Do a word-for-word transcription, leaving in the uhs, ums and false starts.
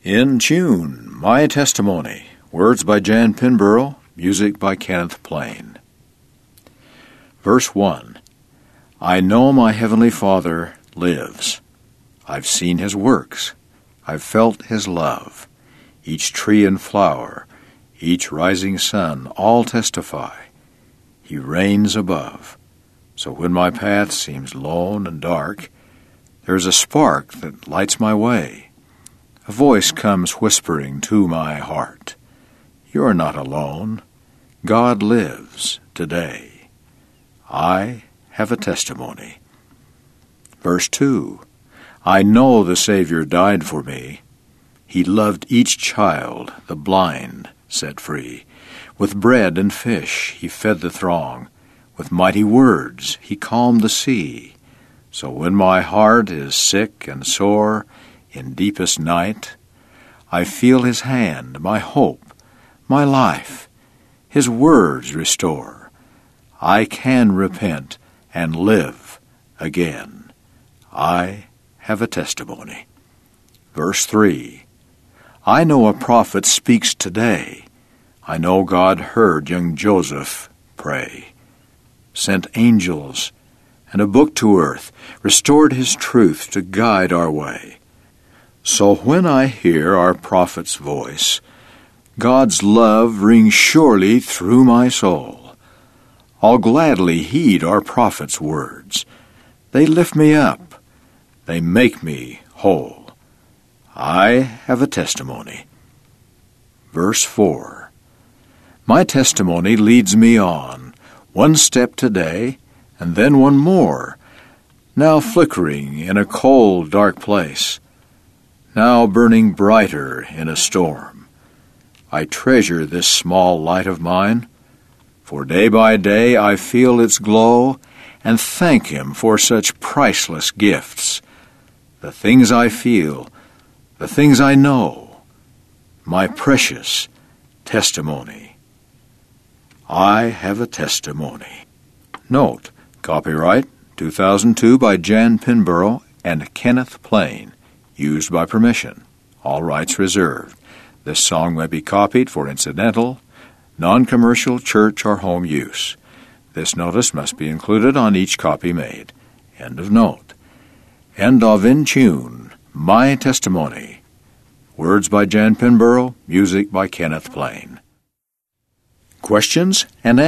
In Tune, My Testimony. Words by Jan Pinborough, music by Kenneth Plain. Verse one. I know my Heavenly Father lives. I've seen His works. I've felt His love. Each tree and flower, each rising sun, all testify. He reigns above. So when my path seems lone and dark, there's a spark that lights my way. A voice comes whispering to my heart. You're not alone. God lives today. I have a testimony. Verse two. I know the Savior died for me. He loved each child, the blind set free. With bread and fish He fed the throng. With mighty words He calmed the sea. So when my heart is sick and sore in deepest night, I feel His hand, my hope, my life, His words restore. I can repent and live again. I have a testimony. Verse three. I know a prophet speaks today. I know God heard young Joseph pray, sent angels and a book to earth, restored His truth to guide our way. So when I hear our prophet's voice, God's love rings surely through my soul. I'll gladly heed our prophet's words. They lift me up. They make me whole. I have a testimony. Verse four. My testimony leads me on, one step today, and then one more, now flickering in a cold, dark place, now burning brighter in a storm. I treasure this small light of mine, for day by day I feel its glow, and thank Him for such priceless gifts. The things I feel, the things I know, my precious testimony. I have a testimony. Note, copyright two thousand two by Jan Pinborough and Kenneth Plain, used by permission. All rights reserved. This song may be copied for incidental, non-commercial church or home use. This notice must be included on each copy made. End of note. End of In Tune, My Testimony. Words by Jan Pinborough, music by Kenneth Plain. Questions and